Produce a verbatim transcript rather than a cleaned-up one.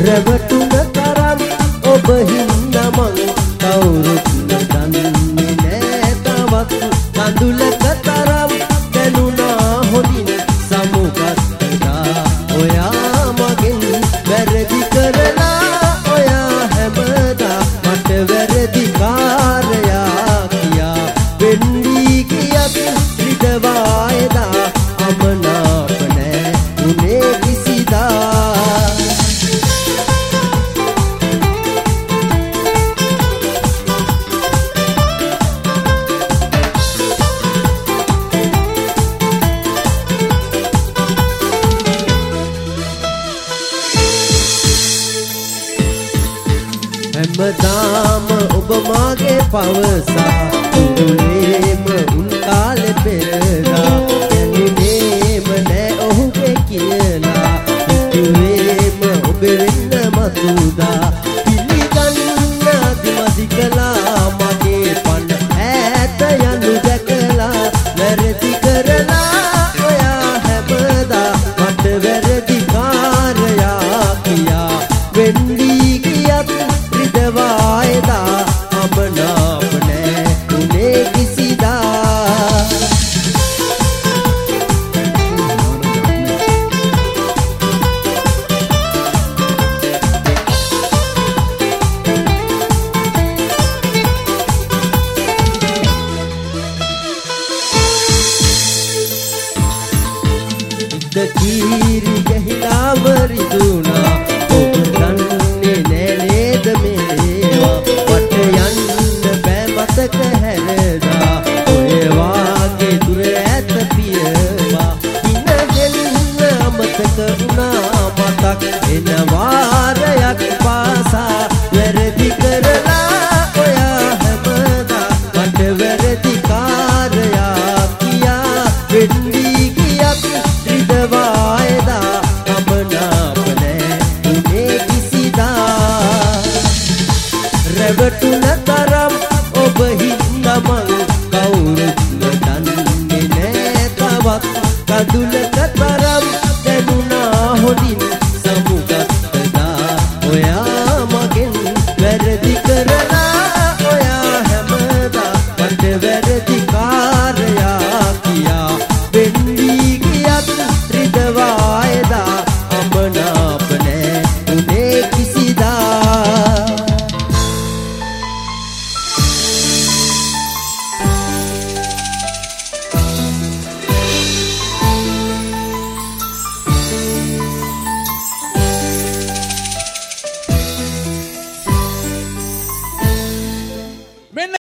රැවටුන තරම් ඔබ හින්දා මං කවුරුත් නොදන්නේ නෑ තවත් කඳුලක තරම් දැනුණා හොඳින් සමුගත්තා ඔයා මගෙන් වැරදි කරලා ඔයා හැමදා මට වැරදි කාරයා කියා වෙන්නී කියත් රිදවා එදා අමනාප නෑ උනේ කිසිදා හැමදාම ඔබ මාගේ පවසා උඩුලේම උන් කාලේ පෙරලා දැනුනේම නෑ ඔහුගේ කියලා ඉතුවේම ඔබ වෙන්න මතුදා පිළිගන්න අදිමදි කළා මගේ පණ ඈත යනු දැකලා වැරදි කරලා ඔයා හැමදා මට වැරදි කාරයා කියා වෙන්නී කියත් රිදවා එදා අමනාප නෑ උනේ කිසිදා දකීරි ගහිලා වරිදුනා ඔබ දන්නේ නෑ නේද මේවා වට යන්න බෑ මතක හැරදා ඔය වාගේ දුර ඈත පියවා ඉනගෙන්න අමතක වුණා මතක් එන වාරයක් පාසා වැරදි කරලා ඔයා හැමදා මට වැරදි කාරයා කියා වෙන්නී කියත් රිදවා එදා අමනාප නෑ උනේ කිසිදා රැවටුන තරම් ඔබ හින්දා මං කවුරුත් නොදන්නේ නෑ තවත් කඳුලක තරම් දැනුණා හොඳින් සමුගත්තා ඔයා මගෙන් වැරදි කරලා ඔයා හැමදා මට වැරදි